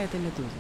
это «Медуза».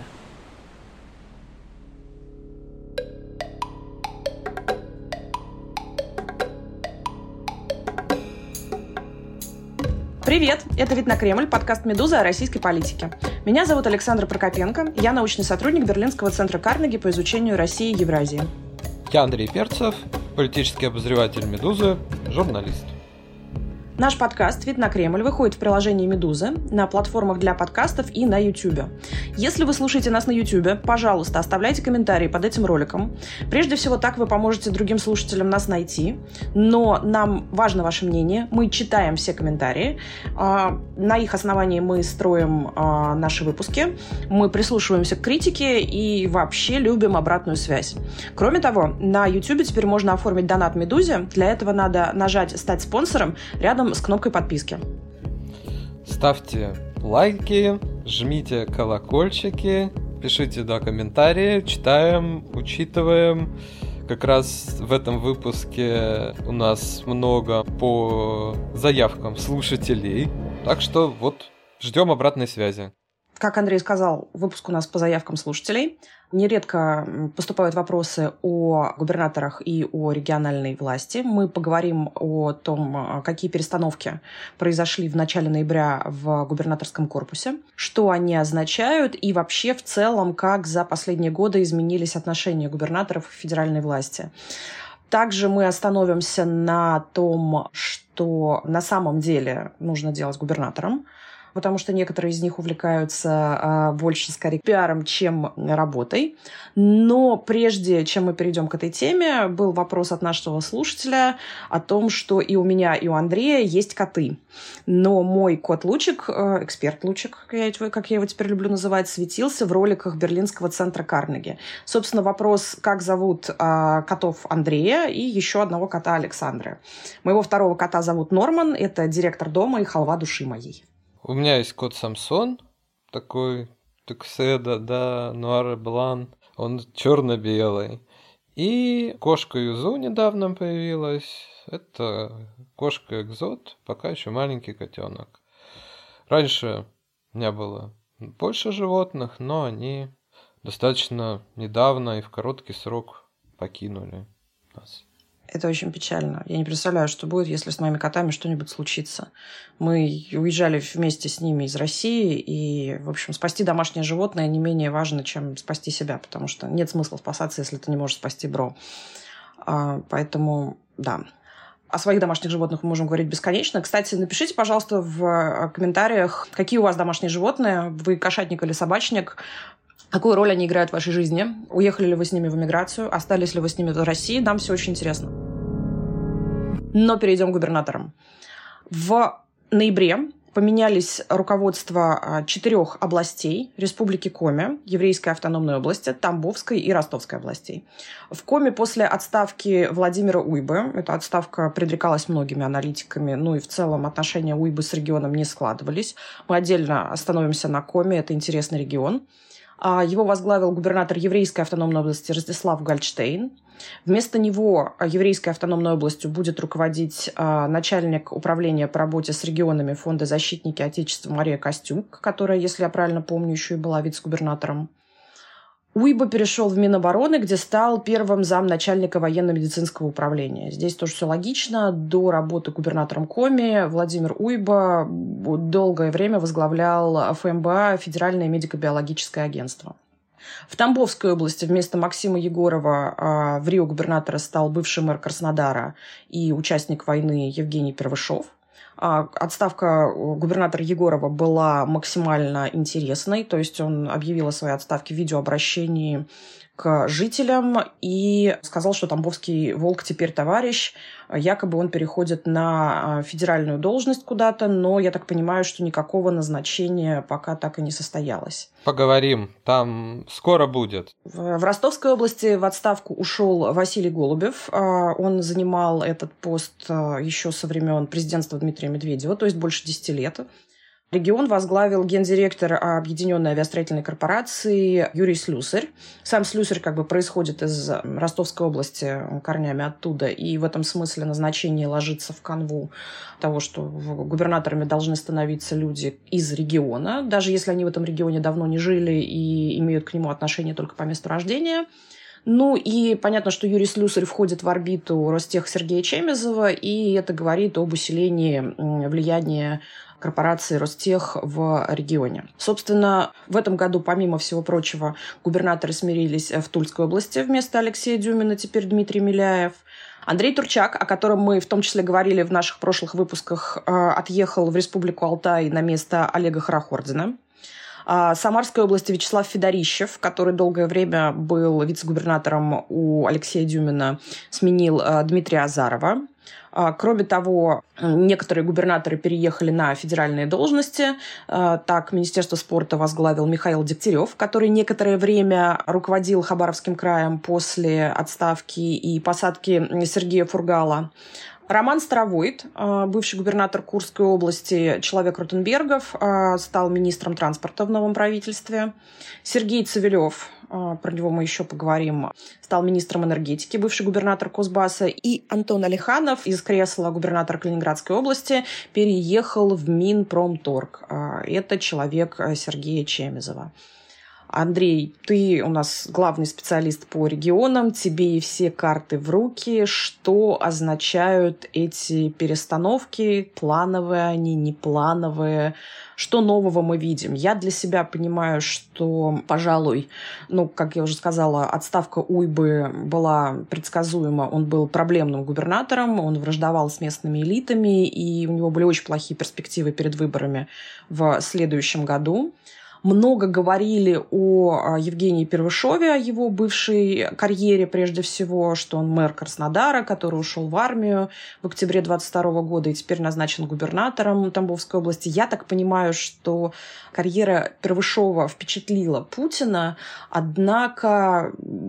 Привет! Это «Вид на Кремль», подкаст «Медуза» о российской политике. Меня зовут Александра Прокопенко, я научный сотрудник Берлинского центра Карнеги по изучению России и Евразии. Я Андрей Перцев, политический обозреватель «Медузы», журналист. Наш подкаст «Вид на Кремль» выходит в приложении «Медузы», на платформах для подкастов и на YouTube. Если вы слушаете нас на YouTube, пожалуйста, оставляйте комментарии под этим роликом. Прежде всего, так вы поможете другим слушателям нас найти. Но нам важно ваше мнение. Мы читаем все комментарии. На их основании мы строим наши выпуски. Мы прислушиваемся к критике и вообще любим обратную связь. Кроме того, на YouTube теперь можно оформить донат «Медузе». Для этого надо нажать «Стать спонсором» рядом с кнопкой подписки. Ставьте лайки, жмите колокольчики, пишите комментарии, читаем, учитываем. Как раз в этом выпуске у нас много по заявкам слушателей. Так что вот, ждем обратной связи. Как Андрей сказал, выпуск у нас по заявкам слушателей. Нередко поступают вопросы о губернаторах и о региональной власти. Мы поговорим о том, какие перестановки произошли в начале ноября в губернаторском корпусе, что они означают и вообще в целом, как за последние годы изменились отношения губернаторов и федеральной власти. Также мы остановимся на том, что на самом деле нужно делать губернатором, потому что некоторые из них увлекаются больше, скорее, пиаром, чем работой. Но прежде чем мы перейдем к этой теме, был вопрос от нашего слушателя о том, что и у меня, и у Андрея есть коты. Но мой кот Лучик, эксперт Лучик, как я его теперь люблю называть, светился в роликах Берлинского центра Карнеги. Собственно, вопрос, как зовут котов Андрея и еще одного кота Александры. Моего второго кота зовут Норман, это директор дома и халва души моей. У меня есть кот Самсон, такой тукседа, да, нуар блан, он черно-белый. И кошка Юзу недавно появилась, это кошка-экзот, пока еще маленький котенок. Раньше у меня было больше животных, но они достаточно недавно и в короткий срок покинули нас. Это очень печально. Я не представляю, что будет, если с моими котами что-нибудь случится. Мы уезжали вместе с ними из России, и, в общем, спасти домашнее животное не менее важно, чем спасти себя, потому что нет смысла спасаться, если ты не можешь спасти бро. Поэтому, да. О своих домашних животных мы можем говорить бесконечно. Кстати, напишите, пожалуйста, в комментариях, какие у вас домашние животные. Вы кошатник или собачник? Какую роль они играют в вашей жизни? Уехали ли вы с ними в эмиграцию? Остались ли вы с ними в России? Нам все очень интересно. Но перейдем к губернаторам. В ноябре поменялись руководства 4 областей Республики Коми, Еврейской автономной области, Тамбовской и Ростовской областей. В Коми после отставки Владимира Уйбы, эта отставка предрекалась многими аналитиками, ну и в целом отношения Уйбы с регионом не складывались. Мы отдельно остановимся на Коми, это интересный регион. Его возглавил губернатор Еврейской автономной области Ростислав Гольдштейн. Вместо него Еврейской автономной областью будет руководить начальник управления по работе с регионами Фонда защитники Отечества Мария Костюк, которая, если я правильно помню, еще и была вице-губернатором. Уйба перешел в Минобороны, где стал первым замначальника военно-медицинского управления. Здесь тоже все логично. До работы губернатором Коми Владимир Уйба долгое время возглавлял ФМБА, Федеральное медико-биологическое агентство. В Тамбовской области вместо Максима Егорова в Рио губернатора стал бывший мэр Краснодара и участник войны Евгений Первышов. Отставка губернатора Егорова была максимально интересной, то есть он объявил о своей отставке в видеообращении к жителям и сказал, что Тамбовский волк теперь товарищ. Якобы он переходит на федеральную должность куда-то, но я так понимаю, что никакого назначения пока так и не состоялось. Поговорим, там скоро будет. В Ростовской области в отставку ушел Василий Голубев. Он занимал этот пост еще со времен президентства Дмитрия Медведева, то есть больше 10 лет. Регион возглавил гендиректор Объединенной авиастроительной корпорации Юрий Слюсарь. Сам Слюсарь происходит из Ростовской области, корнями оттуда, и в этом смысле назначение ложится в канву того, что губернаторами должны становиться люди из региона, даже если они в этом регионе давно не жили и имеют к нему отношение только по месту рождения. Ну и понятно, что Юрий Слюсарь входит в орбиту Ростех Сергея Чемезова, и это говорит об усилении влияния корпорации Ростех в регионе. Собственно, в этом году, помимо всего прочего, губернаторы смирились в Тульской области вместо Алексея Дюмина, теперь Дмитрий Миляев. Андрей Турчак, о котором мы в том числе говорили в наших прошлых выпусках, отъехал в Республику Алтай на место Олега Хорохордина. Самарской области Вячеслав Федорищев, который долгое время был вице-губернатором у Алексея Дюмина, сменил Дмитрия Азарова. Кроме того, некоторые губернаторы переехали на федеральные должности. Так, Министерство спорта возглавил Михаил Дегтярев, который некоторое время руководил Хабаровским краем после отставки и посадки Сергея Фургала. Роман Старовойт, бывший губернатор Курской области, человек Ротенбергов, стал министром транспорта в новом правительстве. Сергей Цивилев, про него мы еще поговорим, стал министром энергетики, бывший губернатор Кузбасса. И Антон Алиханов из кресла губернатора Калининградской области переехал в Минпромторг. Это человек Сергея Чемезова. Андрей, ты у нас главный специалист по регионам, тебе и все карты в руки. Что означают эти перестановки? Плановые они, неплановые? Что нового мы видим? Я для себя понимаю, что, пожалуй, как я уже сказала, отставка Уйбы была предсказуема. Он был проблемным губернатором, он враждовал с местными элитами, и у него были очень плохие перспективы перед выборами в следующем году. Много говорили о Евгении Первышове, о его бывшей карьере прежде всего, что он мэр Краснодара, который ушел в армию в октябре 2022 года и теперь назначен губернатором Тамбовской области. Я так понимаю, что карьера Первышова впечатлила Путина, однако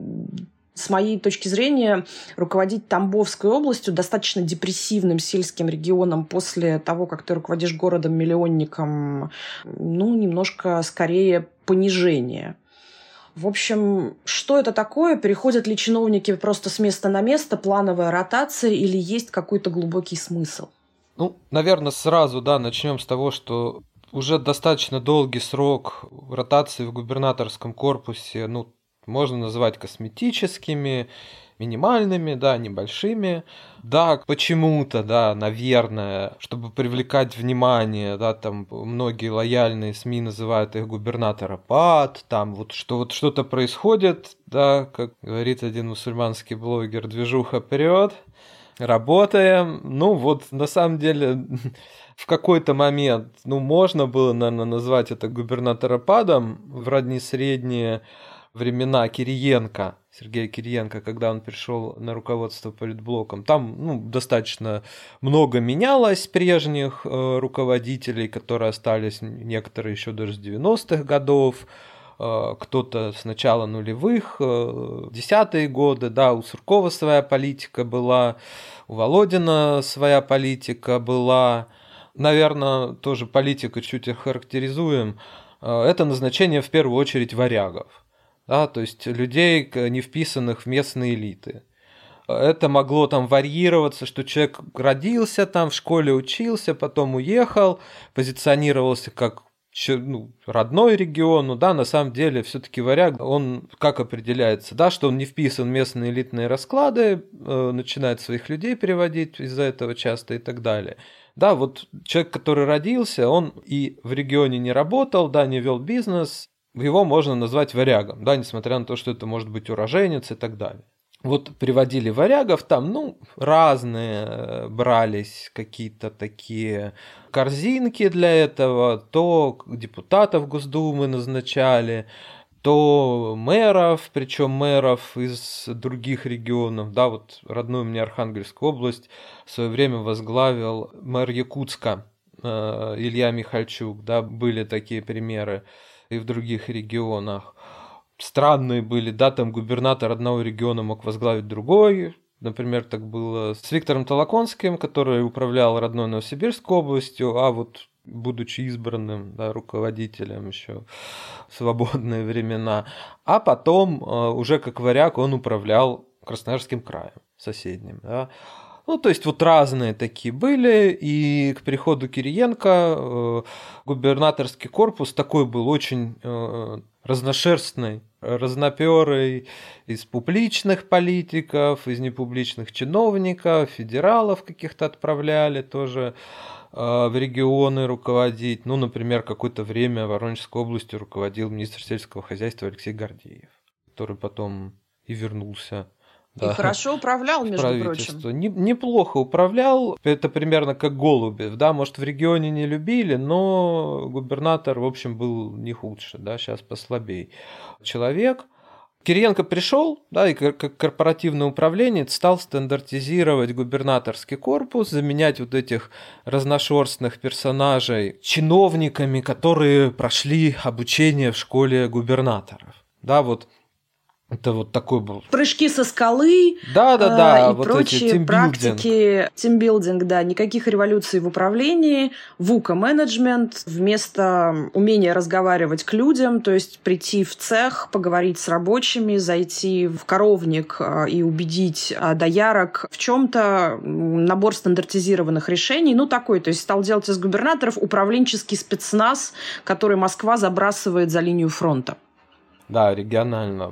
с моей точки зрения, руководить Тамбовской областью, достаточно депрессивным сельским регионом, после того, как ты руководишь городом-миллионником, немножко скорее понижение. В общем, что это такое? Переходят ли чиновники просто с места на место, плановая ротация, или есть какой-то глубокий смысл? Наверное, сразу, начнем с того, что уже достаточно долгий срок ротации в губернаторском корпусе, можно назвать косметическими, минимальными, небольшими. Почему-то, наверное, чтобы привлекать внимание, там многие лояльные СМИ называют их губернаторопад, там что-то происходит, как говорит один мусульманский блогер, движуха вперед, работаем. На самом деле, в какой-то момент, можно было, наверное, назвать это губернаторопадом в ранние средние времена Кириенко, Сергея Кириенко, когда он пришел на руководство политблоком. Там достаточно много менялось прежних руководителей, которые остались, некоторые еще даже с 90-х годов, кто-то с начала нулевых, 10-е годы, у Суркова своя политика была, у Володина своя политика была. Наверное, тоже политика чуть охарактеризуем. Это назначение в первую очередь варягов. То есть людей, не вписанных в местные элиты. Это могло варьироваться, что человек родился в школе учился, потом уехал, позиционировался как родной регион. На самом деле все-таки варяг, он как определяется, что он не вписан в местные элитные расклады, начинает своих людей переводить из-за этого часто и так далее. Человек, который родился, он и в регионе не работал, не вел бизнес, его можно назвать варягом, несмотря на то, что это может быть уроженец и так далее. Приводили варягов, там, разные брались какие-то такие корзинки для этого, то депутатов Госдумы назначали, то мэров, причем мэров из других регионов. Родную мне Архангельскую область в свое время возглавил мэр Якутска Илья Михальчук, были такие примеры и в других регионах. Странные были, там губернатор одного региона мог возглавить другой. Например, так было с Виктором Толоконским, который управлял родной Новосибирской областью, а будучи избранным, да, руководителем еще в свободные времена. А потом уже как варяг он управлял Красноярским краем соседним. Да. Ну, то есть вот разные такие были, и к приходу Кириенко губернаторский корпус такой был очень разношерстный, разноперый, из публичных политиков, из непубличных чиновников, федералов каких-то отправляли тоже в регионы руководить. Ну, например, какое-то время Воронежской областью руководил министр сельского хозяйства Алексей Гордеев, который потом и вернулся. И хорошо управлял, между прочим. Неплохо управлял. Это примерно как Голубев. Да? Может, в регионе не любили, но губернатор, в общем, был не худше. Да? Сейчас послабей человек. Кириенко пришел, да, и как корпоративный управленец стал стандартизировать губернаторский корпус, заменять вот этих разношерстных персонажей чиновниками, которые прошли обучение в школе губернаторов. Да, вот это вот такой был. Прыжки со скалы, да, и вот прочие практики. Тимбилдинг, да. Никаких революций в управлении, вука-менеджмент, вместо умения разговаривать к людям, то есть прийти в цех, поговорить с рабочими, зайти в коровник и убедить доярок в чем-то, набор стандартизированных решений. Ну, такой, то есть стал делать из губернаторов управленческий спецназ, который Москва забрасывает за линию фронта. Да, регионально.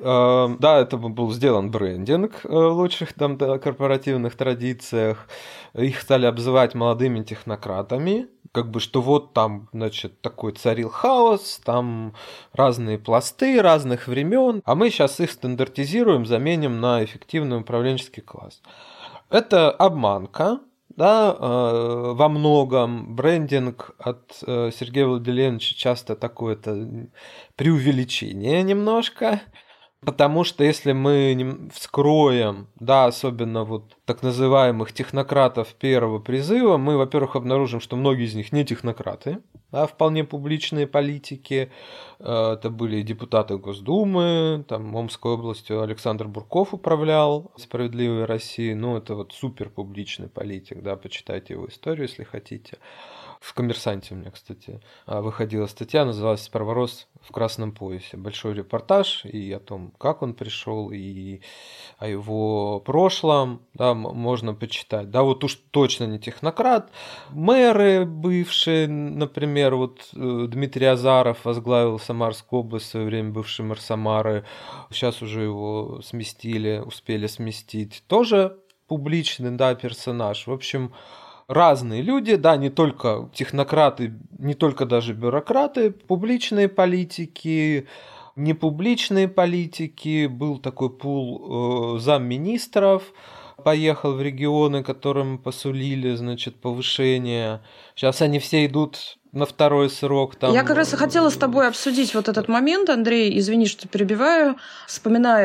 Да, это был сделан брендинг в лучших там корпоративных традициях. Их стали обзывать молодыми технократами. Как бы, что вот там, значит, такой царил хаос, там разные пласты разных времен, а мы сейчас их стандартизируем, заменим на эффективный управленческий класс. Это обманка. Да, во многом брендинг от Сергея Владимировича часто такое-то преувеличение немножко, потому что если мы вскроем, да, особенно вот так называемых технократов первого призыва, мы, во-первых, обнаружим, что многие из них не технократы, да, вполне публичные политики. Это были депутаты Госдумы, там Омской областью Александр Бурков управлял «Справедливой Россией». Ну, это вот супер публичный политик, да, почитайте его историю, если хотите. В «Коммерсанте» у меня, кстати, выходила статья, называлась «Справорос в красном поясе». Большой репортаж и о том, как он пришел, и о его прошлом, да, можно почитать. Да, вот уж точно не технократ. Мэры бывшие, например, вот Дмитрий Азаров возглавил Самарскую область в свое время, бывший мэр Самары. Сейчас уже его сместили, успели сместить. Тоже публичный, да, персонаж. В общем, разные люди, да, не только технократы, не только даже бюрократы, публичные политики, непубличные политики. Был такой пул замминистров, поехал в регионы, которым посулили, значит, повышение. Сейчас они все идут на второй срок. Там... Я как раз и хотела с тобой обсудить вот этот момент, Андрей, извини, что перебиваю. Вспоминая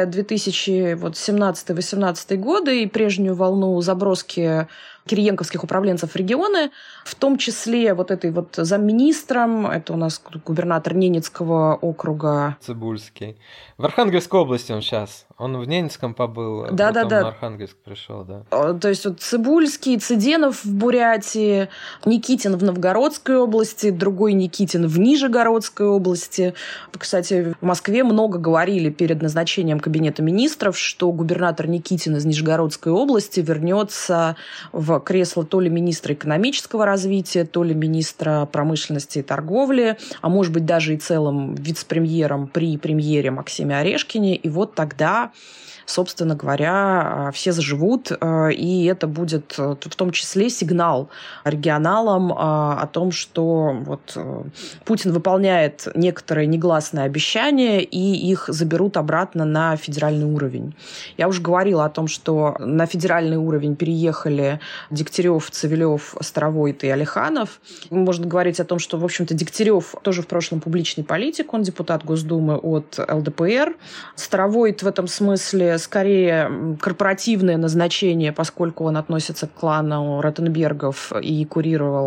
2017-18 годы и прежнюю волну заброски кириенковских управленцев в регионы, в том числе вот этой вот замминистром, это у нас губернатор Ненецкого округа. Цибульский. В Архангельской области он сейчас. Он в Ненецком побыл, да. на Архангельск пришел, да. То есть вот Цибульский, Цыденов в Бурятии, Никитин в Новгородской области, другой Никитин в Нижегородской области. Кстати, в Москве много говорили перед назначением кабинета министров, что губернатор Никитин из Нижегородской области вернется в кресло то ли министра экономического развития, то ли министра промышленности и торговли, а может быть даже и целым вице-премьером при премьере Максиме Орешкине. И вот тогда, собственно говоря, все заживут, и это будет в том числе сигнал регионалам о том, что вот Путин выполняет некоторые негласные обещания, и их заберут обратно на федеральный уровень. Я уже говорила о том, что на федеральный уровень переехали Дегтярев, Цивилев, Старовойт и Алиханов. Можно говорить о том, что, в общем-то, Дегтярев тоже в прошлом публичный политик, он депутат Госдумы от ЛДПР. Старовойт в этом смысле скорее корпоративное назначение, поскольку он относится к клану Ротенбергов и курировал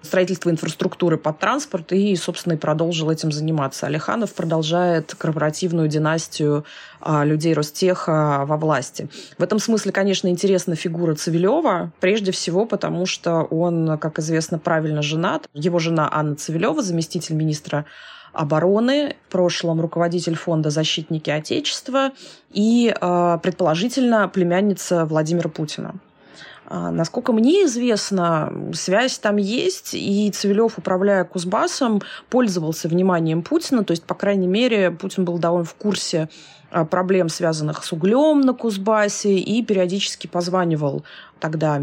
строительство инфраструктуры под транспорт и, собственно, и продолжил этим заниматься. Алиханов продолжает корпоративную династию людей Ростеха во власти. В этом смысле, конечно, интересна фигура Цивилева, прежде всего потому, что он, как известно, правильно женат. Его жена Анна Цивилева, заместитель министра обороны, в прошлом руководитель фонда «Защитники Отечества» и, предположительно, племянница Владимира Путина. Насколько мне известно, связь там есть, и Цивилев, управляя Кузбассом, пользовался вниманием Путина, то есть, по крайней мере, Путин был довольно в курсе проблем, связанных с углем на Кузбассе, и периодически позванивал тогда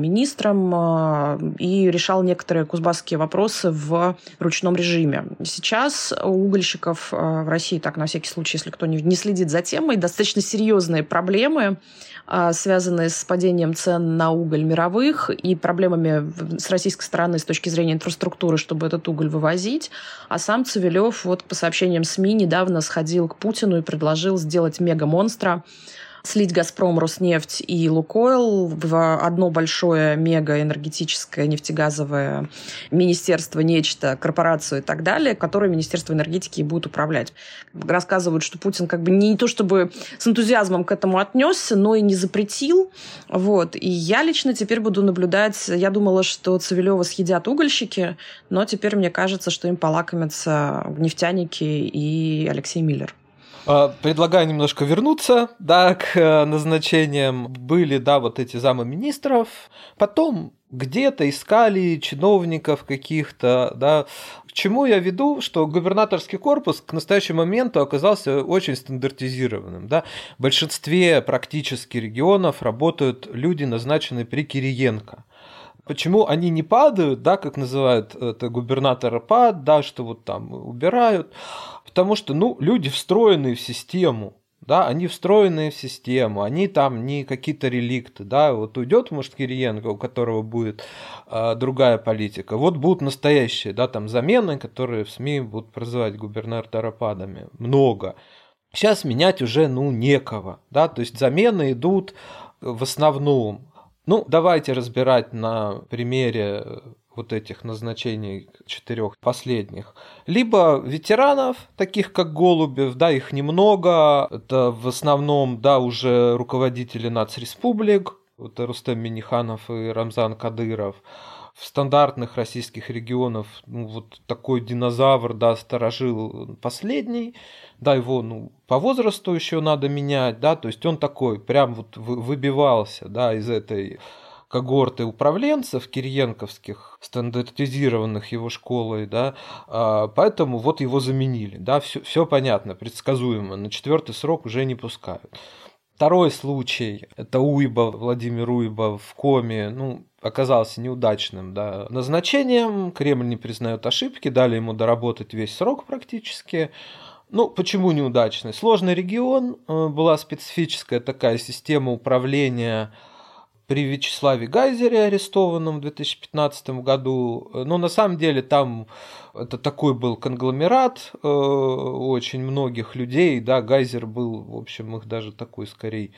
министрам и решал некоторые кузбасские вопросы в ручном режиме. Сейчас у угольщиков в России, так, на всякий случай, если кто не следит за темой, достаточно серьезные проблемы, связанные с падением цен на уголь мировых и проблемами с российской стороны с точки зрения инфраструктуры, чтобы этот уголь вывозить. А сам Цивилев, вот по сообщениям СМИ, недавно сходил к Путину и предложил сделать мега-монстра, слить «Газпром», «Роснефть» и «Лукойл» в одно большое мегаэнергетическое нефтегазовое министерство, нечто, корпорацию и так далее, которое Министерство энергетики и будет управлять. Рассказывают, что Путин как бы не то чтобы с энтузиазмом к этому отнесся, но и не запретил. Вот. И я лично теперь буду наблюдать. Я думала, что Цивилева съедят угольщики, но теперь мне кажется, что им полакомятся нефтяники и Алексей Миллер. Предлагаю немножко вернуться, да, к назначениям. Были, да, вот эти замы министров. Потом где-то искали чиновников каких-то, да. К чему я веду, что губернаторский корпус к настоящему моменту оказался очень стандартизированным, да. В большинстве практически регионов работают люди, назначенные при Кириенко. Почему они не падают, да, как называют это губернатора пад, да, что вот там убирают? Потому что, люди встроенные в систему, да, они встроенные в систему, они там не какие-то реликты, да, вот уйдет, может, Кириенко, у которого будет другая политика, вот будут настоящие, да, там замены, которые в СМИ будут прозывать губернатора падами, много. Сейчас менять уже, некого, да, то есть замены идут в основном. Давайте разбирать на примере вот этих назначений 4 последних. Либо ветеранов, таких как Голубев, да, их немного, это в основном, да, уже руководители нацреспублик, это Рустем Минниханов и Рамзан Кадыров. В стандартных российских регионах вот такой динозавр, да, старожил последний, да, его по возрасту еще надо менять, да, то есть он такой прям вот выбивался, да, из этой когорты управленцев кириенковских, стандартизированных его школой, да, поэтому вот его заменили, да, все понятно, предсказуемо, на 4-й срок уже не пускают. Второй случай, это Уйба, Владимир Уйба в коме, оказался неудачным, да, назначением, Кремль не признает ошибки, дали ему доработать весь срок практически. Почему неудачный? Сложный регион, была специфическая такая система управления при Вячеславе Гайзере, арестованном в 2015 году. Но на самом деле там это такой был конгломерат очень многих людей. Да, Гайзер был, в общем, их даже такой скорее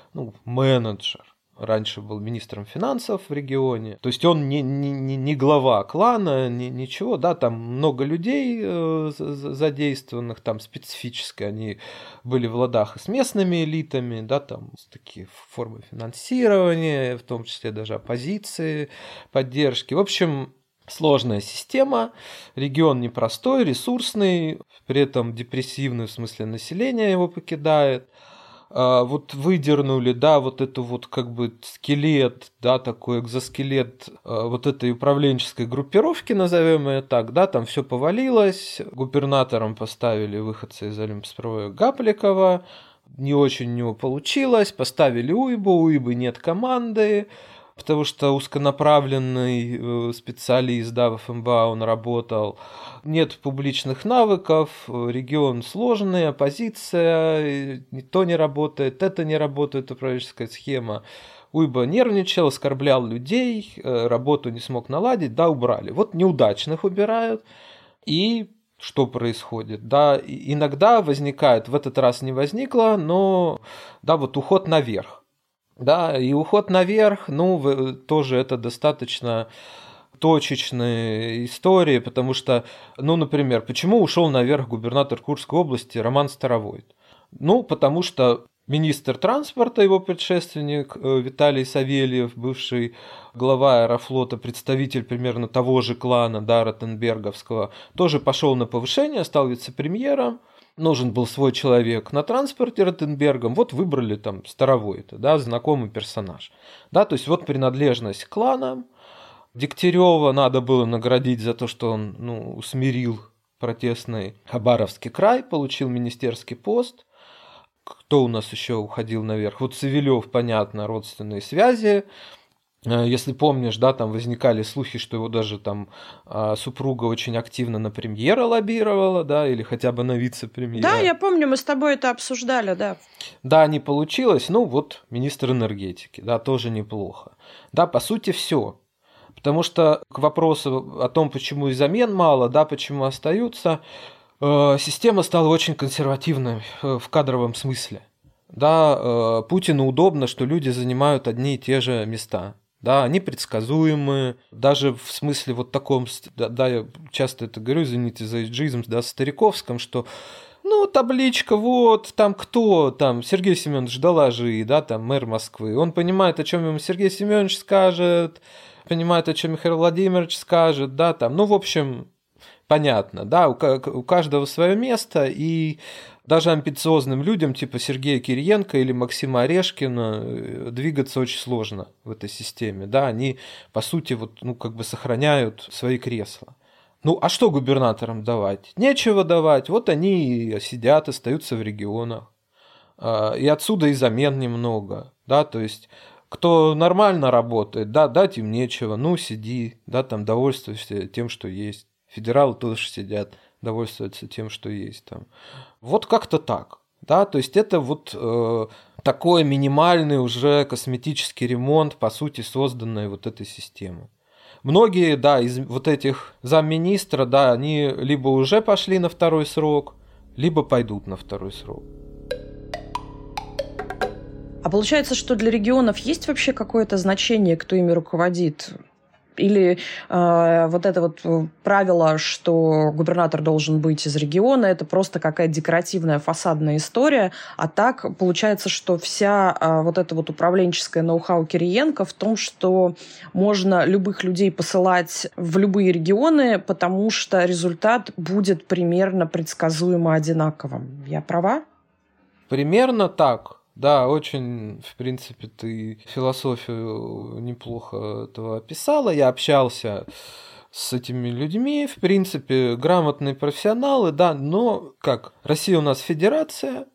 менеджер. Раньше был министром финансов в регионе. То есть он не глава клана, ничего, да, там много людей задействованных, там специфически они были в ладах и с местными элитами, да, там такие формы финансирования, в том числе даже оппозиции, поддержки. В общем, сложная система, регион непростой, ресурсный, при этом депрессивный, в смысле население его покидает. Вот выдернули, да, вот эту вот как бы скелет, да, такой экзоскелет вот этой управленческой группировки, назовем ее так, да, там все повалилось, губернатором поставили выходца из Олимпстроя Гапликова, не очень у него получилось, поставили Уйбу, у Уйбы нет команды, потому что узконаправленный специалист, да, в ФМБА он работал, нет публичных навыков, регион сложный, оппозиция, то не работает, это не работает, управленческая схема. Уйба нервничал, оскорблял людей, работу не смог наладить, да, убрали. Вот неудачных убирают, и что происходит? Да, иногда возникает, в этот раз не возникло, но, да, вот уход наверх. Да, и уход наверх, тоже это достаточно точечные истории, потому что, ну, например, почему ушел наверх губернатор Курской области Роман Старовойт? Ну, потому что министр транспорта, его предшественник Виталий Савельев, бывший глава Аэрофлота, представитель примерно того же клана, да, Ротенберговского, тоже пошел на повышение, стал вице-премьером. Нужен был свой человек на транспорте Ротенбергом, вот выбрали там Старовойта, да, знакомый персонаж. Да, то есть вот принадлежность к кланам. Дегтярева надо было наградить за то, что он, ну, усмирил протестный Хабаровский край, получил министерский пост. Кто у нас еще уходил наверх? Вот Савельев, понятно, родственные связи. Если помнишь, да, там возникали слухи, что его даже там супруга очень активно на премьера лоббировала, да, или хотя бы на вице-премьера. Да, я помню, мы с тобой это обсуждали, да. Да, не получилось. Ну, вот министр энергетики, да, тоже неплохо. Да, по сути, все. Потому что к вопросу о том, почему и замен мало, да, почему остаются, система стала очень консервативной в кадровом смысле. Да, Путину удобно, что люди занимают одни и те же места. Да, они предсказуемы, даже в смысле вот таком, да, я часто это говорю, извините за эйджизм, да, стариковском, что, ну, табличка, вот, там кто, там, Сергей Семенович Доложи, да, там, мэр Москвы, он понимает, о чем ему Сергей Семенович скажет, понимает, о чем Михаил Владимирович скажет, да, там, ну, в общем, понятно, да, у каждого свое место, и даже амбициозным людям, типа Сергея Кириенко или Максима Орешкина, двигаться очень сложно в этой системе, да, они, по сути, вот, ну, как бы сохраняют свои кресла. Ну, а что губернаторам давать? Нечего давать, вот они сидят, остаются в регионах, и отсюда и замен немного, да, то есть кто нормально работает, да, дать им нечего, ну, сиди, да, там, довольствуйся тем, что есть. Федералы тоже сидят, довольствуются тем, что есть там. Вот как-то так, да, то есть это вот такой минимальный уже косметический ремонт, по сути, созданной вот этой системы. Многие, да, из вот этих замминистра, да, они либо уже пошли на второй срок, либо пойдут на второй срок. А получается, что для регионов есть вообще какое-то значение, кто ими руководит? Или вот это вот правило, что губернатор должен быть из региона, это просто какая-то декоративная фасадная история, а так получается, что вся вот эта вот управленческая ноу-хау Кириенко в том, что можно любых людей посылать в любые регионы, потому что результат будет примерно предсказуемо одинаковым. Я права? Примерно так. Да, очень, в принципе, ты философию неплохо этого описала. Я общался с этими людьми, в принципе, грамотные профессионалы, да, но как, Россия у нас федерация,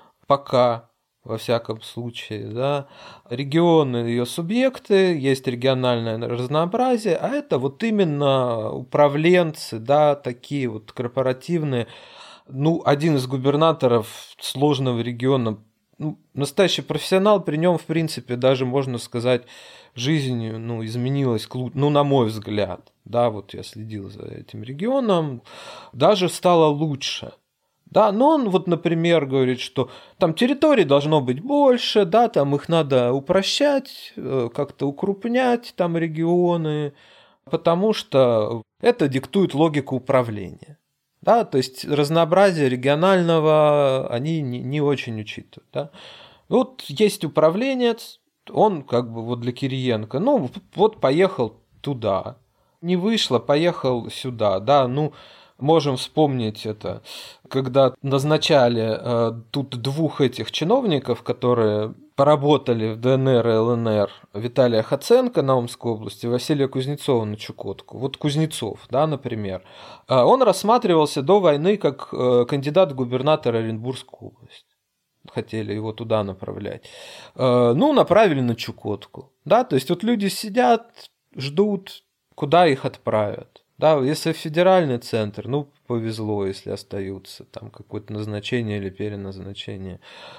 пока, во всяком случае, да, регионы ее субъекты, есть региональное разнообразие, а это вот именно управленцы, да, такие вот корпоративные. Ну, один из губернаторов сложного региона, ну, настоящий профессионал, при нем, в принципе, даже можно сказать, жизнь, ну, изменилась, ну, на мой взгляд, да, вот я следил за этим регионом, даже стало лучше, да, но он вот, например, говорит, что там территорий должно быть больше, да, там их надо упрощать, как-то укрупнять, там регионы, потому что это диктует логику управления. Да, то есть разнообразие регионального они не очень учитывают. Да. Вот есть управленец, он как бы вот для Кириенко, ну вот поехал туда, не вышло, поехал сюда, да, ну можем вспомнить это, когда назначали тут двух этих чиновников, которые поработали в ДНР и ЛНР, Виталия Хоценко на Омской области, Василия Кузнецова на Чукотку. Вот Кузнецов, да, например, он рассматривался до войны как кандидат в губернатора Оренбургской области. Хотели его туда направлять. Ну, направили на Чукотку. Да, то есть вот люди сидят, ждут, куда их отправят. Да, если федеральный центр, ну, повезло, если остаются, там какое-то назначение или переназначение.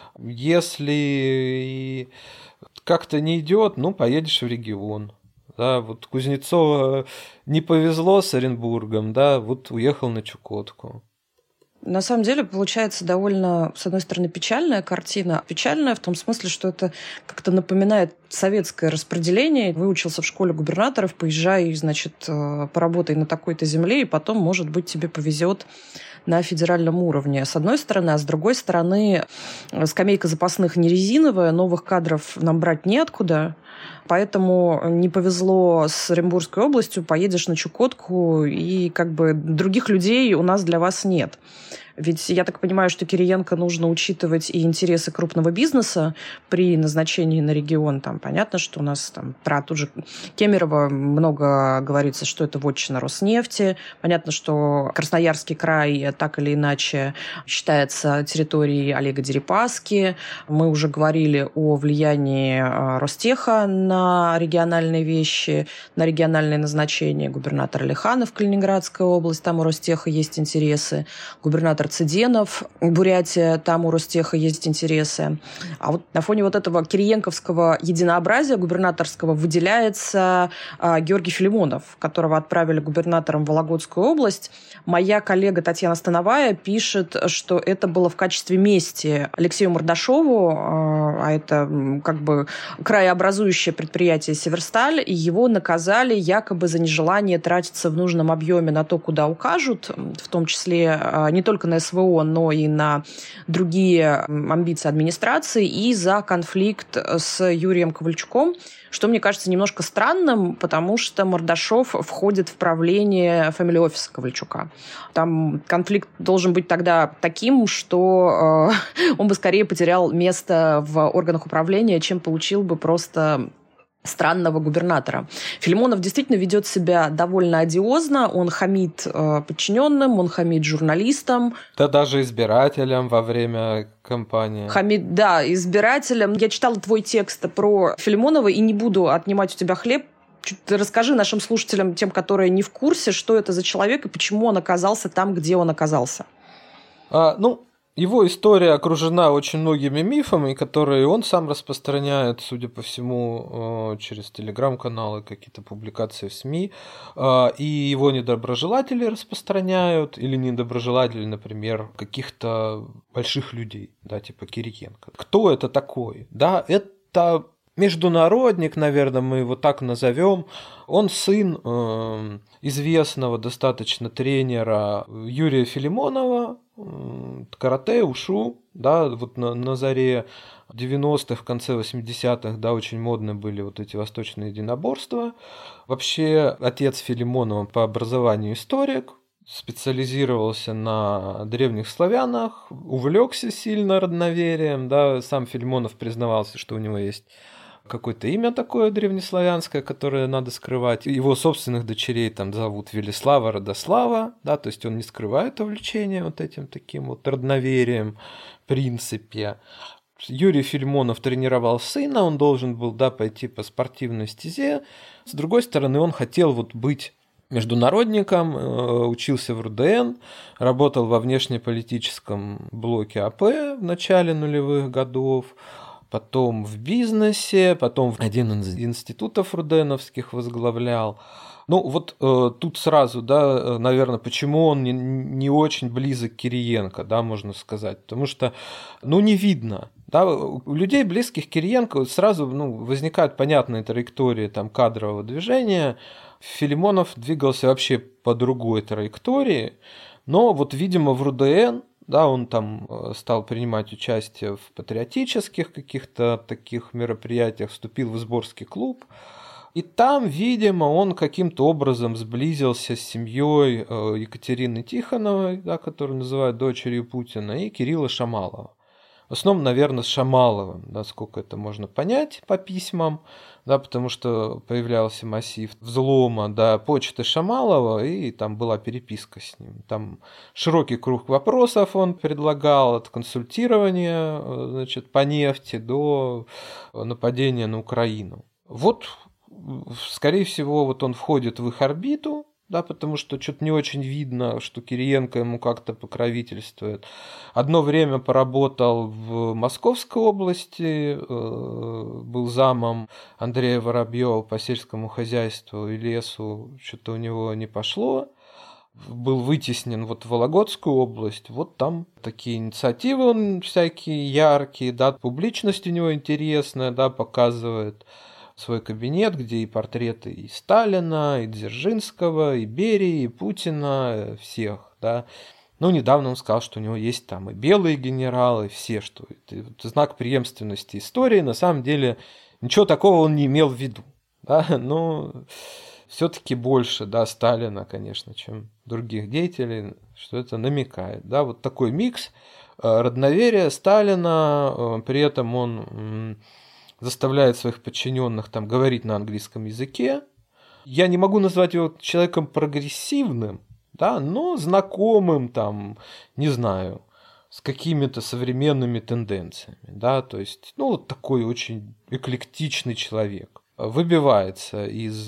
Если как-то не идет, ну, поедешь в регион. Да, вот Кузнецова не повезло с Оренбургом, да, вот уехал на Чукотку. На самом деле получается довольно, с одной стороны, печальная картина. Печальная в том смысле, что это как-то напоминает советское распределение. Выучился в школе губернаторов, поезжай, значит, поработай на такой-то земле, и потом, может быть, тебе повезет на федеральном уровне, с одной стороны, а с другой стороны, скамейка запасных не резиновая, новых кадров нам брать неоткуда, поэтому не повезло с Оренбургской областью, поедешь на Чукотку, и как бы других людей у нас для вас нет. Ведь я так понимаю, что Кириенко нужно учитывать и интересы крупного бизнеса при назначении на регион. Там понятно, что у нас там про ту же Кемерово много говорится, что это вотчина Роснефти. Понятно, что Красноярский край так или иначе считается территорией Олега Дерипаски. Мы уже говорили о влиянии Ростеха на региональные вещи, на региональные назначения. Губернатор Алиханов, Калининградская область, там у Ростеха есть интересы. Губернатор Цыденов, Бурятия, там у Ростеха есть интересы. А вот на фоне вот этого кириенковского единообразия губернаторского выделяется Георгий Филимонов, которого отправили губернатором в Вологодскую область. Моя коллега Татьяна Становая пишет, что это было в качестве мести Алексею Мордашову, а это как бы краеобразующее предприятие «Северсталь», и его наказали якобы за нежелание тратиться в нужном объеме на то, куда укажут, в том числе не только на СВО, но и на другие амбиции администрации, и за конфликт с Юрием Ковальчуком, что мне кажется немножко странным, потому что Мордашов входит в правление фэмили-офиса Ковальчука. Там конфликт должен быть тогда таким, что он бы скорее потерял место в органах управления, чем получил бы просто странного губернатора. Филимонов действительно ведет себя довольно одиозно, он хамит подчиненным, он хамит журналистам. Да даже избирателям во время кампании. Хамит, да, избирателям. Я читала твой текст про Филимонова и не буду отнимать у тебя хлеб. Расскажи нашим слушателям, тем, которые не в курсе, что это за человек и почему он оказался там, где он оказался. Его история окружена очень многими мифами, которые он сам распространяет, судя по всему, через телеграм-каналы, какие-то публикации в СМИ. И его недоброжелатели распространяют, или недоброжелатели, например, каких-то больших людей, да, типа Кириенко. Кто это такой? Да, это международник, наверное, мы его так назовем. Он сын известного достаточно тренера Юрия Филимонова, карате, ушу, да, вот на заре 90-х, в конце 80-х, да, очень модны были вот эти восточные единоборства. Вообще, отец Филимонова по образованию историк, специализировался на древних славянах, увлекся сильно родноверием, да, сам Филимонов признавался, что у него есть какое-то имя такое древнеславянское, которое надо скрывать. Его собственных дочерей там зовут Велислава, Родослава, да, то есть он не скрывает увлечение вот этим таким вот родноверием в принципе. Юрий Филимонов тренировал сына, он должен был, да, пойти по спортивной стезе. С другой стороны, он хотел вот быть международником, учился в РУДН, работал во внешнеполитическом блоке АП в начале нулевых годов, потом в бизнесе, потом один из институтов руденовских возглавлял. Тут сразу, да, наверное, почему он не очень близок к Кириенко, да, можно сказать. Потому что, не видно. Да, у людей, близких к Кириенко, сразу возникают понятные траектории там, кадрового движения. Филимонов двигался вообще по другой траектории, но вот, видимо, в РУДН, да, он там стал принимать участие в патриотических каких-то таких мероприятиях, вступил в Изборский клуб. И там, видимо, он каким-то образом сблизился с семьей Екатерины Тихоновой, да, которую называют дочерью Путина, и Кирилла Шамалова. В основном, наверное, с Шамаловым, да, сколько это можно понять по письмам, да, потому что появлялся массив взлома, да, почты Шамалова, и там была переписка с ним. Там широкий круг вопросов он предлагал, от консультирования, значит, по нефти до нападения на Украину. Вот, скорее всего, вот он входит в их орбиту, да, потому что что-то не очень видно, что Кириенко ему как-то покровительствует. Одно время поработал в Московской области, был замом Андрея Воробьева по сельскому хозяйству и лесу, что-то у него не пошло. был вытеснен вот в Вологодскую область, вот там такие инициативы он всякие яркие, да, публичность у него интересная, да, показывает свой кабинет, где и портреты и Сталина, и Дзержинского, и Берии, и Путина, всех, да. Ну, недавно он сказал, что у него есть там и белые генералы, все, что это знак преемственности истории. На самом деле ничего такого он не имел в виду, да, но все-таки больше, да, Сталина, конечно, чем других деятелей, что это намекает, да, вот такой микс родноверия Сталина, при этом он заставляет своих подчиненных там говорить на английском языке. Я не могу назвать его человеком прогрессивным, да, но знакомым там, не знаю, с какими-то современными тенденциями, да, то есть, ну, такой очень эклектичный человек. Выбивается из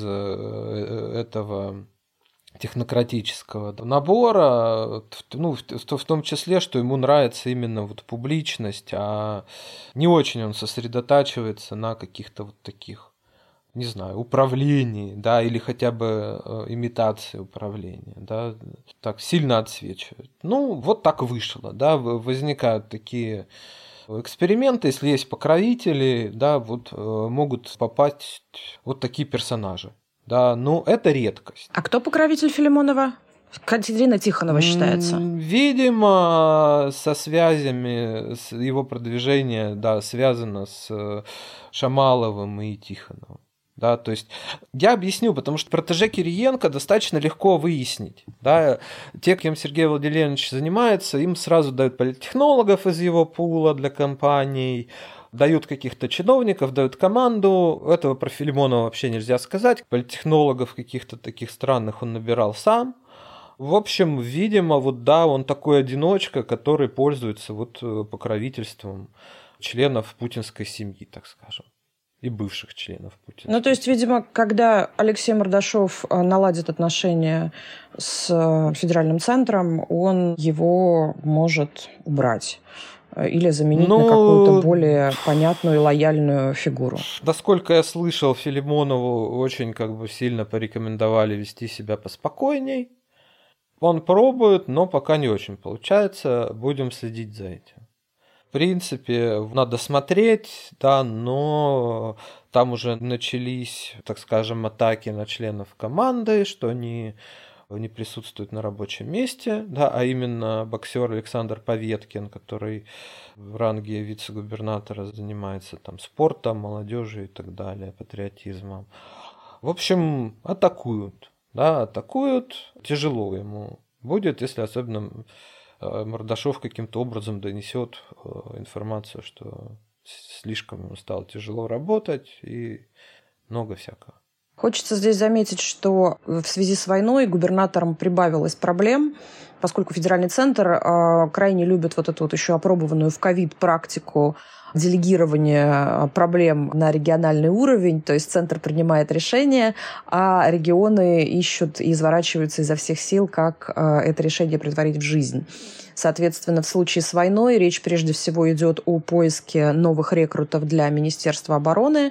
этого технократического набора, ну, в том числе, что ему нравится именно вот публичность, а не очень он сосредотачивается на каких-то вот таких, не знаю, управлении, да, или хотя бы имитации управления, да, так сильно отсвечивает. Ну, вот так вышло, да, возникают такие эксперименты, если есть покровители, да, вот могут попасть вот такие персонажи. Да, но это редкость. А кто покровитель Филимонова? Катерина Тихонова считается. Видимо, со связями его продвижения, да, связано с Шамаловым и Тихоновым. Да, то есть я объясню, потому что протеже Кириенко достаточно легко выяснить. Да, те, кем Сергей Владимирович занимается, им сразу дают политтехнологов из его пула для компаний, дают каких-то чиновников, дают команду. Этого про Филимонова вообще нельзя сказать. Политтехнологов каких-то таких странных он набирал сам. В общем, видимо, вот да, он такой одиночка, который пользуется вот покровительством членов путинской семьи, так скажем. И бывших членов Путина. Ну, то есть, видимо, когда Алексей Мордашов наладит отношения с федеральным центром, он его может убрать или заменить на какую-то более понятную и лояльную фигуру. Насколько я слышал, Филимонову очень как бы сильно порекомендовали вести себя поспокойней. Он пробует, но пока не очень получается. Будем следить за этим. В принципе, надо смотреть, да, но там уже начались, так скажем, атаки на членов команды, что они не присутствуют на рабочем месте, да, а именно боксер Александр Поветкин, который в ранге вице-губернатора занимается там спортом, молодежью и так далее, патриотизмом. В общем, атакуют, да, атакуют, тяжело ему будет, если особенно Мордашов каким-то образом донесет информацию, что слишком ему стало тяжело работать и много всякого. Хочется здесь заметить, что в связи с войной губернаторам прибавилось проблем, поскольку федеральный центр крайне любит вот эту вот еще опробованную в ковид практику делегирования проблем на региональный уровень, то есть центр принимает решения, а регионы ищут и изворачиваются изо всех сил, как это решение претворить в жизнь. Соответственно, в случае с войной речь прежде всего идет о поиске новых рекрутов для Министерства обороны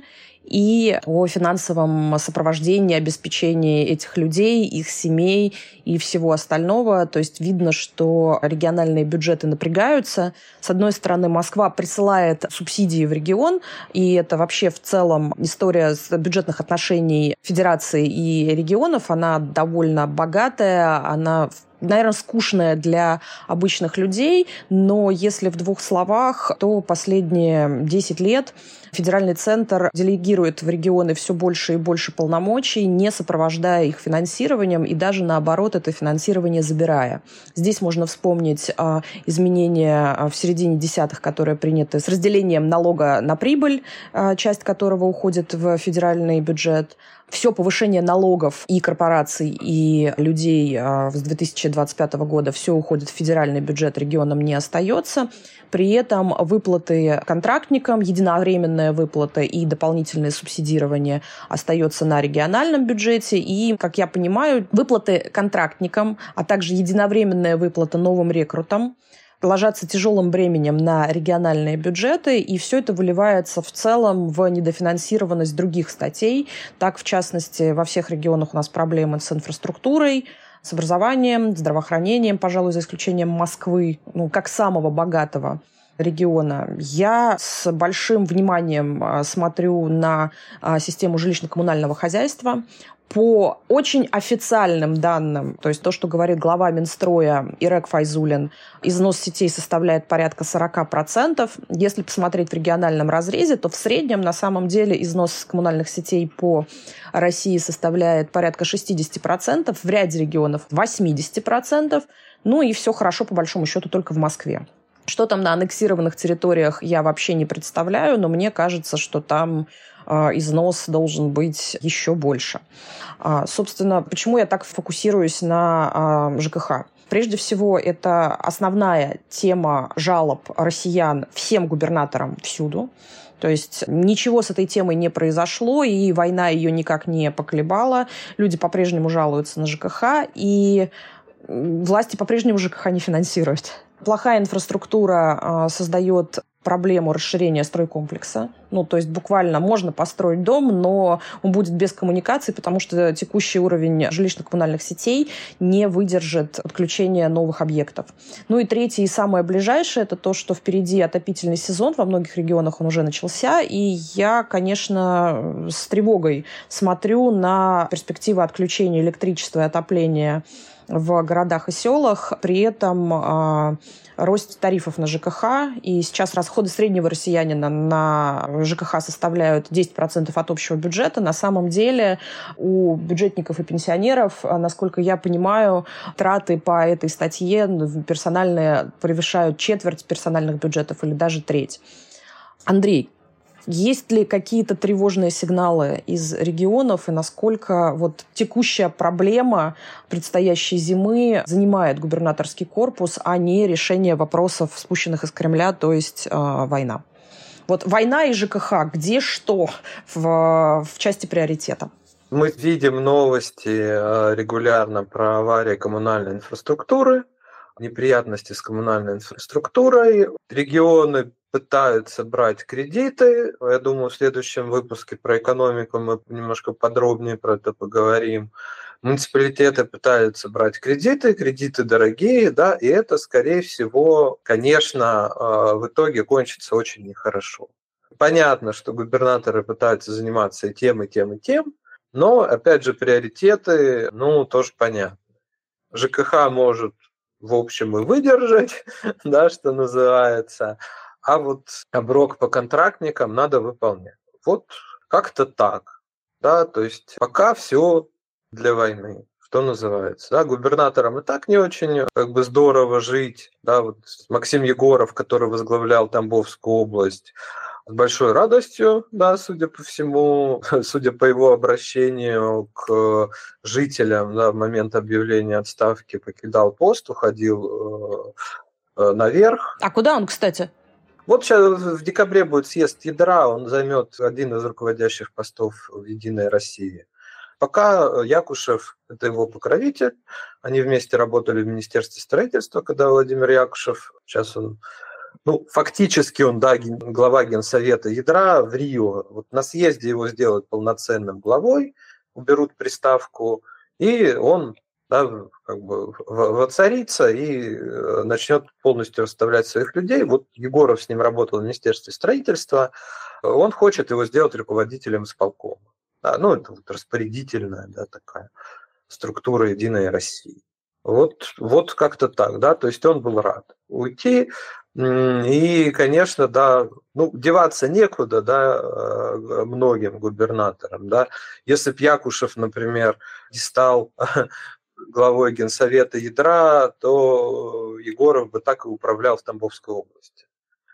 и о финансовом сопровождении, обеспечении этих людей, их семей и всего остального. То есть видно, что региональные бюджеты напрягаются. С одной стороны, Москва присылает субсидии в регион, и это вообще в целом история бюджетных отношений федерации и регионов. Она довольно богатая, она, наверное, скучная для обычных людей, но если в двух словах, то последние 10 лет федеральный центр делегирует в регионы все больше и больше полномочий, не сопровождая их финансированием и даже наоборот это финансирование забирая. Здесь можно вспомнить изменения в середине десятых, которые приняты с разделением налога на прибыль, часть которого уходит в федеральный бюджет. Все повышение налогов и корпораций, и людей с 2025 года все уходит в федеральный бюджет, регионам не остается. При этом выплаты контрактникам, единовременная выплата и дополнительное субсидирование остается на региональном бюджете. И, как я понимаю, выплаты контрактникам, а также единовременная выплата новым рекрутам ложатся тяжелым бременем на региональные бюджеты, и все это выливается в целом в недофинансированность других статей. Так, в частности, во всех регионах у нас проблемы с инфраструктурой, с образованием, здравоохранением, пожалуй, за исключением Москвы, как самого богатого региона. Я с большим вниманием смотрю на систему жилищно-коммунального хозяйства. По очень официальным данным, то есть то, что говорит глава Минстроя Ирек Файзуллин, износ сетей составляет порядка 40%. Если посмотреть в региональном разрезе, то в среднем на самом деле износ коммунальных сетей по России составляет порядка 60%, в ряде регионов 80%. И все хорошо, по большому счету, только в Москве. Что там на аннексированных территориях, я вообще не представляю, но мне кажется, что там износ должен быть еще больше. Собственно, почему я так фокусируюсь на ЖКХ? Прежде всего, это основная тема жалоб россиян всем губернаторам всюду. То есть ничего с этой темой не произошло, и война ее никак не поколебала. Люди по-прежнему жалуются на ЖКХ, и власти по-прежнему ЖКХ не финансируют. Плохая инфраструктура создает проблему расширения стройкомплекса. То есть буквально можно построить дом, но он будет без коммуникаций, потому что текущий уровень жилищно-коммунальных сетей не выдержит подключения новых объектов. И третье, и самое ближайшее, это то, что впереди отопительный сезон. Во многих регионах он уже начался. И я, конечно, с тревогой смотрю на перспективы отключения электричества и отопления в городах и селах. При этом рост тарифов на ЖКХ. И сейчас расходы среднего россиянина на ЖКХ составляют 10% от общего бюджета. На самом деле у бюджетников и пенсионеров, насколько я понимаю, траты по этой статье персональные превышают четверть персональных бюджетов или даже треть. Андрей, есть ли какие-то тревожные сигналы из регионов и насколько текущая проблема предстоящей зимы занимает губернаторский корпус, а не решение вопросов, спущенных из Кремля, то есть война? Война и ЖКХ, где что в части приоритета? Мы видим новости регулярно про аварии коммунальной инфраструктуры, неприятности с коммунальной инфраструктурой. Регионы пытаются брать кредиты. Я думаю, в следующем выпуске про экономику мы немножко подробнее про это поговорим. Муниципалитеты пытаются брать кредиты дорогие, и это, скорее всего, конечно, в итоге кончится очень нехорошо. Понятно, что губернаторы пытаются заниматься и тем, и тем, и тем, но, опять же, приоритеты, тоже понятно. ЖКХ может, в общем, и выдержать, что называется, а оброк по контрактникам надо выполнять. Как-то так. То есть пока все для войны, что называется. Губернаторам и так не очень здорово жить. Максим Егоров, который возглавлял Тамбовскую область, с большой радостью, судя по всему, судя по его обращению к жителям, в момент объявления отставки покидал пост, уходил наверх. А куда он, кстати? Сейчас в декабре будет съезд ядра, он займет один из руководящих постов в «Единой России». Пока Якушев – это его покровитель. Они вместе работали в Министерстве строительства, когда Владимир Якушев, сейчас он, фактически он, глава Генсовета ядра в Рио. На съезде его сделают полноценным главой, уберут приставку, и он воцарится и начнет полностью расставлять своих людей. Егоров с ним работал в Министерстве строительства. Он хочет его сделать руководителем исполкома. Это распорядительная такая структура «Единой России». Как-то так, то есть он был рад уйти. И, конечно, деваться некуда, многим губернаторам, Если б Якушев, например, не стал главой Генсовета ядра, то Егоров бы так и управлял в Тамбовской области.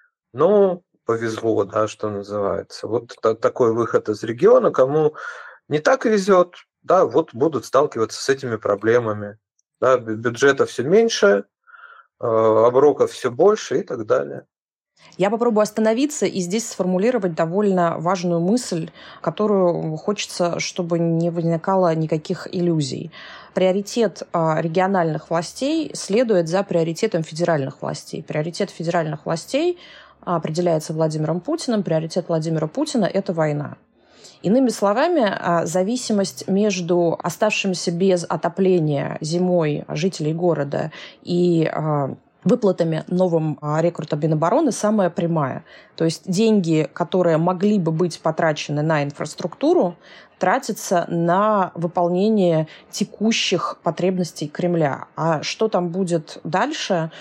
Повезло, что называется. Такой выход из региона. Кому не так везет, будут сталкиваться с этими проблемами. Бюджета все меньше, оброков все больше и так далее. Я попробую остановиться и здесь сформулировать довольно важную мысль, которую хочется, чтобы не возникало никаких иллюзий. Приоритет региональных властей следует за приоритетом федеральных властей. Приоритет федеральных властей определяется Владимиром Путиным. Приоритет Владимира Путина – это война. Иными словами, зависимость между оставшимися без отопления зимой жителей города и выплатами новым рекрутам Минобороны самая прямая. То есть деньги, которые могли бы быть потрачены на инфраструктуру, тратятся на выполнение текущих потребностей Кремля. А что там будет дальше?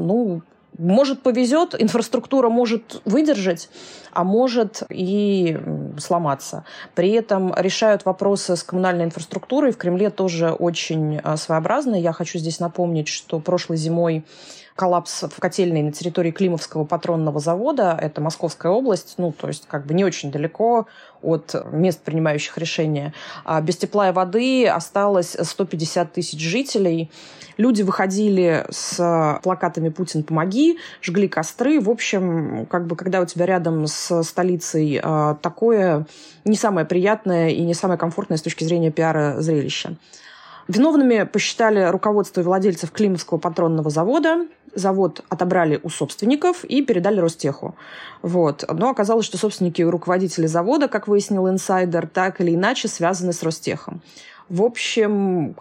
Может, повезет, инфраструктура может выдержать, а может и сломаться. При этом решают вопросы с коммунальной инфраструктурой в Кремле тоже очень своеобразно. Я хочу здесь напомнить, что прошлой зимой коллапс в котельной на территории Климовского патронного завода, это Московская область, то есть не очень далеко от мест, принимающих решения. Без тепла и воды осталось 150 тысяч жителей. Люди выходили с плакатами «Путин, помоги», жгли костры. В общем, когда у тебя рядом с столицей такое не самое приятное и не самое комфортное с точки зрения пиара зрелище. Виновными посчитали руководство и владельцев Климовского патронного завода. Завод отобрали у собственников и передали Ростеху. Но оказалось, что собственники и руководители завода, как выяснил инсайдер, так или иначе связаны с Ростехом. В общем,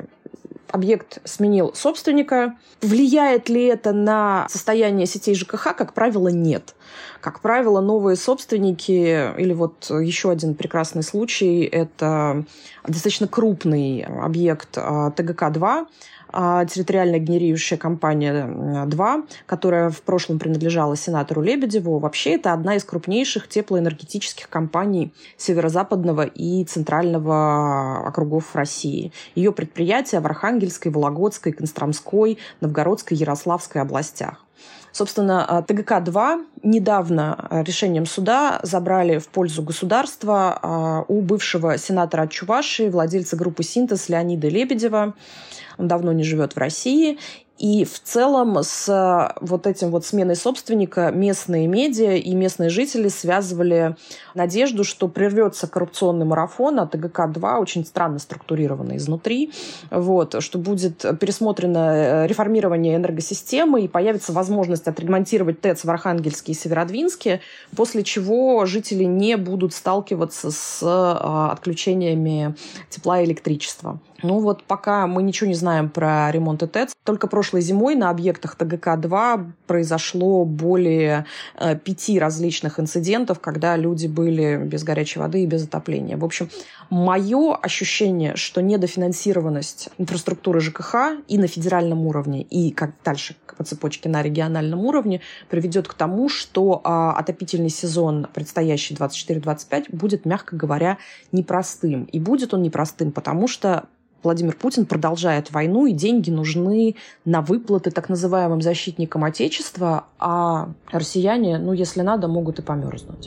объект сменил собственника. Влияет ли это на состояние сетей ЖКХ? Как правило, нет. Как правило, новые собственники, или еще один прекрасный случай, это достаточно крупный объект ТГК-2, территориальная генерирующая компания 2, которая в прошлом принадлежала сенатору Лебедеву. Вообще, это одна из крупнейших теплоэнергетических компаний северо-западного и центрального округов России. Ее предприятия в Архангельской, Вологодской, Костромской, Новгородской, Ярославской областях. Собственно, ТГК-2 недавно решением суда забрали в пользу государства у бывшего сенатора от Чувашии, владельца группы «Синтез» Леонида Лебедева. Он давно не живет в России. И в целом с этим сменой собственника местные медиа и местные жители связывали надежду, что прервется коррупционный марафон, а ТГК-2 очень странно структурировано изнутри, что будет пересмотрено реформирование энергосистемы и появится возможность отремонтировать ТЭЦ в Архангельске и Северодвинске, после чего жители не будут сталкиваться с отключениями тепла и электричества. Пока мы ничего не знаем про ремонт ТЭЦ. Только прошлой зимой на объектах ТГК-2 произошло более 5 различных инцидентов, когда люди были без горячей воды и без отопления. В общем, мое ощущение, что недофинансированность инфраструктуры ЖКХ и на федеральном уровне, и как дальше по цепочке на региональном уровне, приведет к тому, что отопительный сезон, предстоящий 24-25, будет, мягко говоря, непростым. И будет он непростым, потому что Владимир Путин продолжает войну, и деньги нужны на выплаты так называемым защитникам Отечества, а россияне, если надо, могут и померзнуть.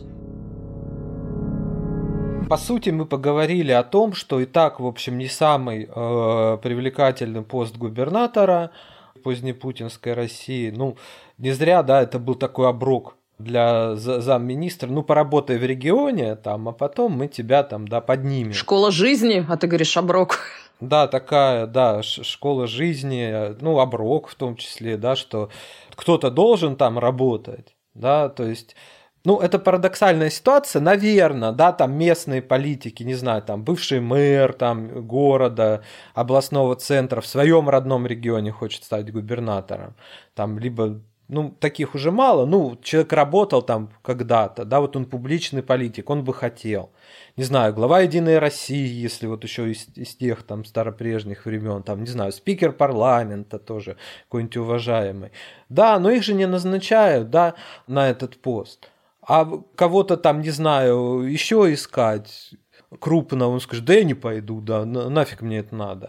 По сути, мы поговорили о том, что и так, в общем, не самый привлекательный пост губернатора позднепутинской России. Не зря, это был такой оброк для замминистра, поработай в регионе, а потом мы тебя поднимем. Школа жизни, а ты говоришь оброк. Да, такая, школа жизни, оброк в том числе, что кто-то должен там работать, то есть, это парадоксальная ситуация, наверное, местные политики, не знаю, бывший мэр, города, областного центра в своем родном регионе хочет стать губернатором, либо таких уже мало, человек работал когда-то, он публичный политик, он бы хотел. Не знаю, глава «Единой России», если еще из тех старопрежних времен, не знаю, спикер парламента тоже какой-нибудь уважаемый. Да, но их же не назначают, на этот пост. А кого-то не знаю, еще искать крупно, он скажет, да я не пойду, нафиг мне это надо.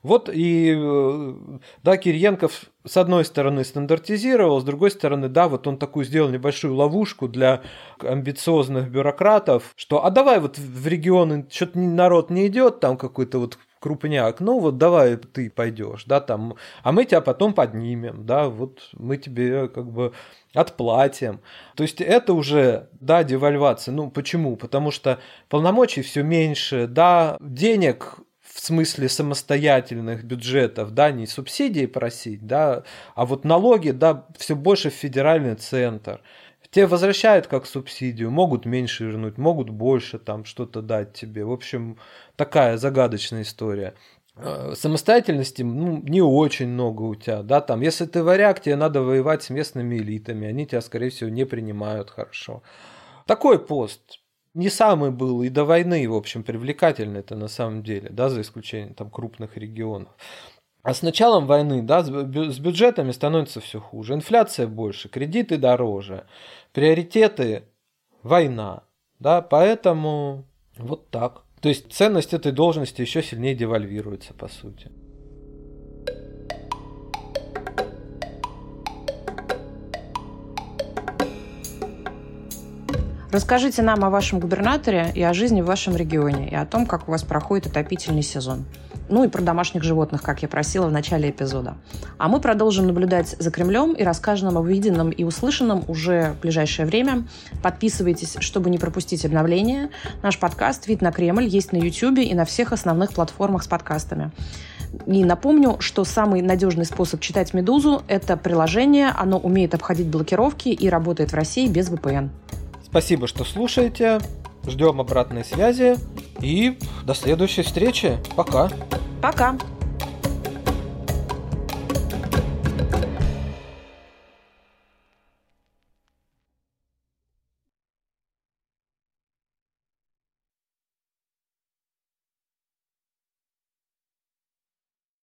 Кириенков с одной стороны стандартизировал, с другой стороны, он такую сделал небольшую ловушку для амбициозных бюрократов, что давай в регионы что-то народ не идет, какой-то крупняк, давай ты пойдешь, а мы тебя потом поднимем, мы тебе отплатим. То есть это уже, девальвация. Почему? Потому что полномочий все меньше, денег в смысле самостоятельных бюджетов, не субсидии просить, а налоги, все больше в федеральный центр. Тебе возвращают как субсидию, могут меньше вернуть, могут больше там что-то дать тебе. В общем, такая загадочная история. Самостоятельности не очень много у тебя, да, там, если ты варяг, тебе надо воевать с местными элитами, они тебя, скорее всего, не принимают хорошо. Такой пост не самый был и до войны, в общем, привлекательный это на самом деле, да, за исключением там крупных регионов. А с началом войны, да, с бюджетами становится все хуже, инфляция больше, кредиты дороже, приоритеты война, да, поэтому вот так. То есть ценность этой должности еще сильнее девальвируется, по сути. Расскажите нам о вашем губернаторе и о жизни в вашем регионе, и о том, как у вас проходит отопительный сезон. Ну и про домашних животных, как я просила в начале эпизода. А мы продолжим наблюдать за Кремлем и расскажем нам о увиденном и услышанном уже в ближайшее время. Подписывайтесь, чтобы не пропустить обновления. Наш подкаст «Вид на Кремль» есть на YouTube и на всех основных платформах с подкастами. И напомню, что самый надежный способ читать «Медузу» – это приложение. Оно умеет обходить блокировки и работает в России без VPN. Спасибо, что слушаете. Ждем обратной связи. И до следующей встречи. Пока. Пока.